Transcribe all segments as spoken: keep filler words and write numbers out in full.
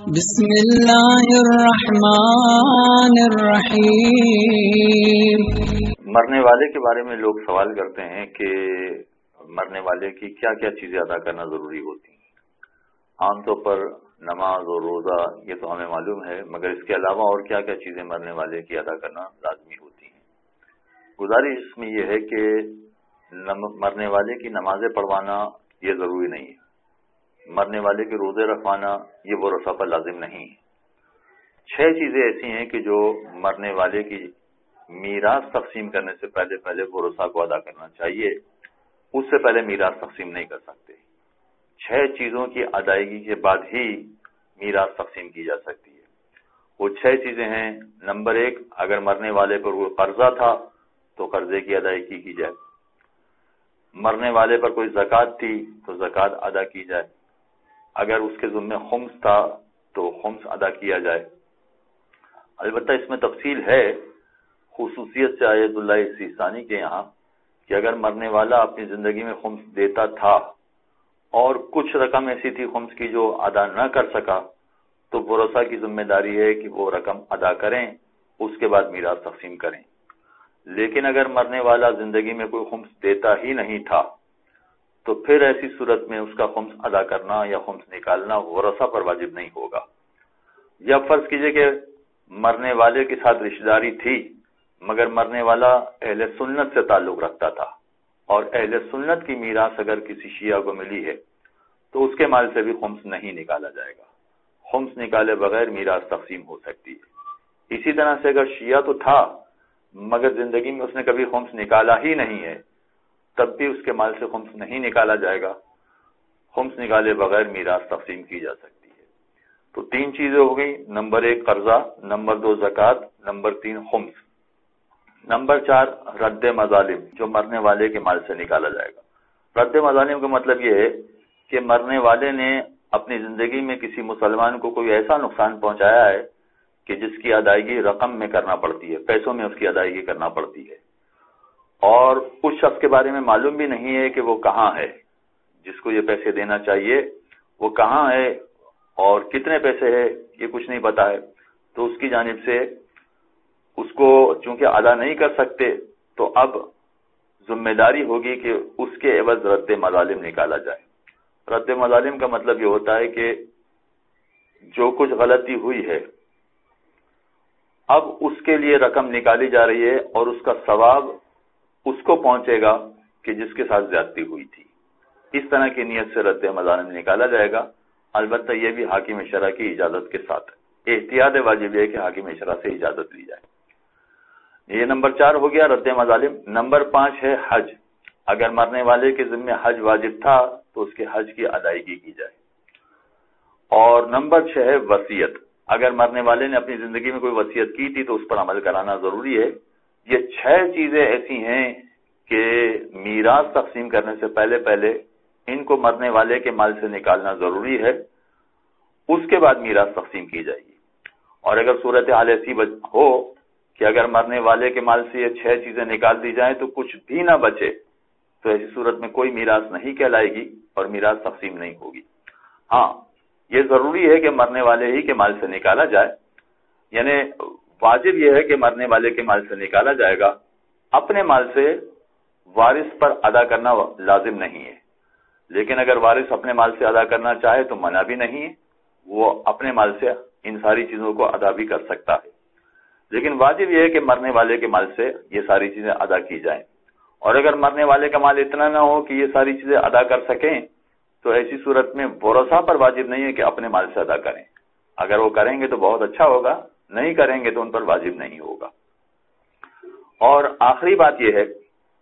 بسم اللہ الرحمن الرحیم۔ مرنے والے کے بارے میں لوگ سوال کرتے ہیں کہ مرنے والے کی کیا کیا چیزیں ادا کرنا ضروری ہوتی ہیں۔ عام طور پر نماز اور روزہ یہ تو ہمیں معلوم ہے، مگر اس کے علاوہ اور کیا کیا چیزیں مرنے والے کی ادا کرنا لازمی ہوتی ہیں۔ گزارش اس میں یہ ہے کہ مرنے والے کی نمازیں پڑھوانا یہ ضروری نہیں ہے، مرنے والے کے روزے رکھوانا یہ ورثہ پر لازم نہیں ہے۔ چھ چیزیں ایسی ہیں کہ جو مرنے والے کی میراث تقسیم کرنے سے پہلے پہلے ورثہ کو ادا کرنا چاہیے، اس سے پہلے میراث تقسیم نہیں کر سکتے۔ چھ چیزوں کی ادائیگی کے بعد ہی میراث تقسیم کی جا سکتی ہے۔ وہ چھ چیزیں ہیں: نمبر ایک، اگر مرنے والے پر کوئی قرضہ تھا تو قرضے کی ادائیگی کی جائے، مرنے والے پر کوئی زکوٰۃ تھی تو زکوٰۃ ادا کی جائے، اگر اس کے ذمہ خمس تھا تو خمس ادا کیا جائے۔ البتہ اس میں تفصیل ہے، خصوصیت سے آیت اللہ سیستانی کے یہاں، کہ اگر مرنے والا اپنی زندگی میں خمس دیتا تھا اور کچھ رقم ایسی تھی خمس کی جو ادا نہ کر سکا تو ورثہ کی ذمہ داری ہے کہ وہ رقم ادا کریں، اس کے بعد میراث تقسیم کریں۔ لیکن اگر مرنے والا زندگی میں کوئی خمس دیتا ہی نہیں تھا تو پھر ایسی صورت میں اس کا خمس ادا کرنا یا خمس نکالنا ورثہ پر واجب نہیں ہوگا۔ یا فرض کیجئے کہ مرنے والے کے ساتھ رشتہ داری تھی مگر مرنے والا اہل سنت سے تعلق رکھتا تھا، اور اہل سنت کی میراث اگر کسی شیعہ کو ملی ہے تو اس کے مال سے بھی خمس نہیں نکالا جائے گا، خمس نکالے بغیر میراث تقسیم ہو سکتی ہے۔ اسی طرح سے اگر شیعہ تو تھا مگر زندگی میں اس نے کبھی خمس نکالا ہی نہیں ہے تب بھی اس کے مال سے خمس نہیں نکالا جائے گا، خمس نکالے بغیر میراث تقسیم کی جا سکتی ہے۔ تو تین چیزیں ہو گئی: نمبر ایک قرضہ، نمبر دو زکوٰۃ، نمبر تین خمس۔ نمبر چار رد مظالم، جو مرنے والے کے مال سے نکالا جائے گا۔ رد مظالم کا مطلب یہ ہے کہ مرنے والے نے اپنی زندگی میں کسی مسلمان کو کوئی ایسا نقصان پہنچایا ہے کہ جس کی ادائیگی رقم میں کرنا پڑتی ہے، پیسوں میں اس کی ادائیگی کرنا پڑتی ہے، اور اس شخص کے بارے میں معلوم بھی نہیں ہے کہ وہ کہاں ہے، جس کو یہ پیسے دینا چاہیے وہ کہاں ہے اور کتنے پیسے ہے یہ کچھ نہیں پتا ہے، تو اس کی جانب سے اس کو چونکہ ادا نہیں کر سکتے تو اب ذمہ داری ہوگی کہ اس کے عوض رد مظالم نکالا جائے۔ رد مظالم کا مطلب یہ ہوتا ہے کہ جو کچھ غلطی ہوئی ہے اب اس کے لیے رقم نکالی جا رہی ہے اور اس کا ثواب اس کو پہنچے گا کہ جس کے ساتھ زیادتی ہوئی تھی۔ اس طرح کی نیت سے رد مظالم نکالا جائے گا، البتہ یہ بھی حاکم شرع کی اجازت کے ساتھ۔ احتیاط واجب ہے کہ حاکم شرع سے اجازت لی جائے۔ یہ نمبر چار ہو گیا رد مظالم۔ نمبر پانچ ہے حج، اگر مرنے والے کے ذمہ حج واجب تھا تو اس کے حج کی ادائیگی کی جائے۔ اور نمبر چھ ہے وصیت، اگر مرنے والے نے اپنی زندگی میں کوئی وصیت کی تھی تو اس پر عمل کرانا ضروری ہے۔ یہ چھ چیزیں ایسی ہیں کہ میراث تقسیم کرنے سے پہلے پہلے ان کو مرنے والے کے مال سے نکالنا ضروری ہے، اس کے بعد میراث تقسیم کی جائے گی۔ اور اگر صورتحال ایسی ہو کہ اگر مرنے والے کے مال سے یہ چھ چیزیں نکال دی جائیں تو کچھ بھی نہ بچے تو ایسی صورت میں کوئی میراث نہیں کہلائے گی اور میراث تقسیم نہیں ہوگی۔ ہاں، یہ ضروری ہے کہ مرنے والے ہی کے مال سے نکالا جائے، یعنی واجب یہ ہے کہ مرنے والے کے مال سے نکالا جائے گا، اپنے مال سے وارث پر ادا کرنا لازم نہیں ہے۔ لیکن اگر وارث اپنے مال سے ادا کرنا چاہے تو منع بھی نہیں ہے، وہ اپنے مال سے ان ساری چیزوں کو ادا بھی کر سکتا ہے، لیکن واجب یہ ہے کہ مرنے والے کے مال سے یہ ساری چیزیں ادا کی جائیں۔ اور اگر مرنے والے کا مال اتنا نہ ہو کہ یہ ساری چیزیں ادا کر سکیں تو ایسی صورت میں ورثہ پر واجب نہیں ہے کہ اپنے مال سے ادا کریں۔ اگر وہ کریں گے تو بہت اچھا ہوگا، نہیں کریں گے تو ان پر واجب نہیں ہوگا۔ اور آخری بات یہ ہے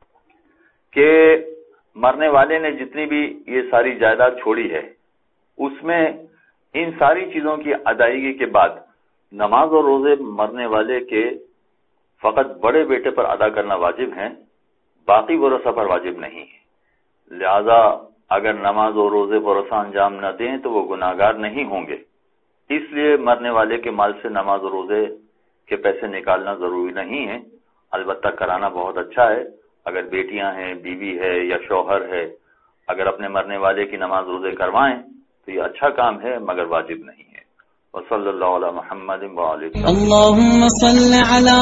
کہ مرنے والے نے جتنی بھی یہ ساری جائیداد چھوڑی ہے اس میں ان ساری چیزوں کی ادائیگی کے بعد نماز اور روزے مرنے والے کے فقط بڑے بیٹے پر ادا کرنا واجب ہیں، باقی ورثہ پر واجب نہیں ہے۔ لہذا اگر نماز اور روزے ورثہ انجام نہ دیں تو وہ گناہگار نہیں ہوں گے، اس لیے مرنے والے کے مال سے نماز اور روزے کے پیسے نکالنا ضروری نہیں ہے، البتہ کرانا بہت اچھا ہے۔ اگر بیٹیاں ہیں، بیوی ہے یا شوہر ہے، اگر اپنے مرنے والے کی نماز روزے کروائیں تو یہ اچھا کام ہے مگر واجب نہیں ہے۔ وصلی اللہ علی محمد وآلہ اللهم صل على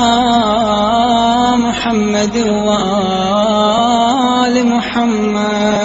محمد وآل محمد